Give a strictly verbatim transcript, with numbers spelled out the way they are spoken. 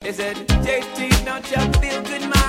They said, J T, don't you feel good, man?